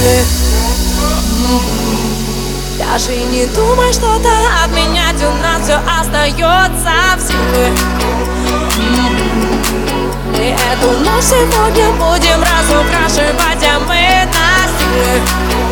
стиле. Даже не думай что-то отменять, у нас все остается в силе. И эту ночь сегодня будем разукрашивать, а мы на стиле.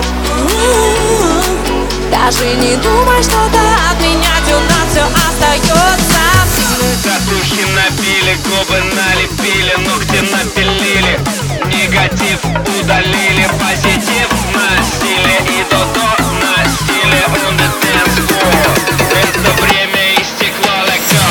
Даже не думай что-то отменять, у нас все остается в силе. Татухи набили, губы налепили, ногти напилили, негатив удалили, позитив на стиле и до-до на стиле on the dance floor. Это время истекло, let go.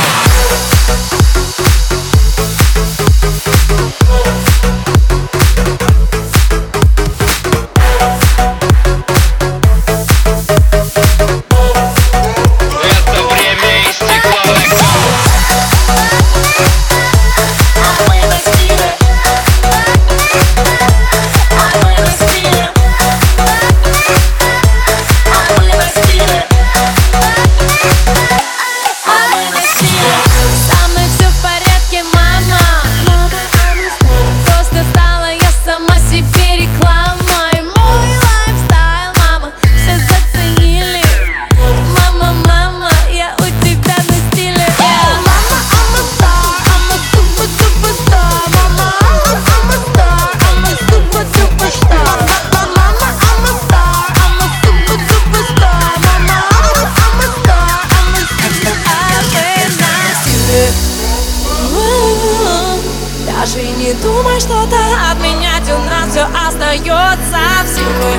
Даже не думай что-то отменять, у нас все остается в силе.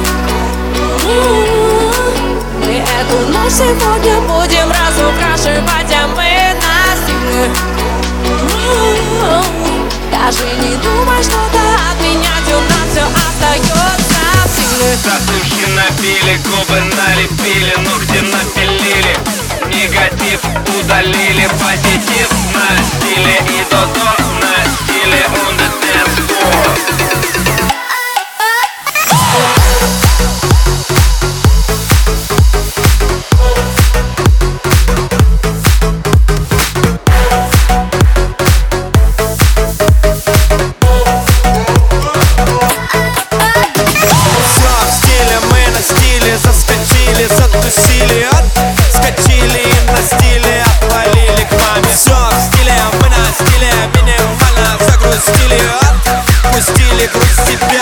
Мы эту ночь сегодня будем разукрашивать, а мы на стиле. Даже не думай что-то отменять, у нас все остается в силе. Татухи набили, губы налепили, ногти напилили, негатив удалили, позитив на стиле и до-до на стиле on the dance floor. Заскочили, затусили, отскочили и на стиле отвалили к маме. Все в стиле, мы на стиле, минимально загрузили, отпустили груз себе.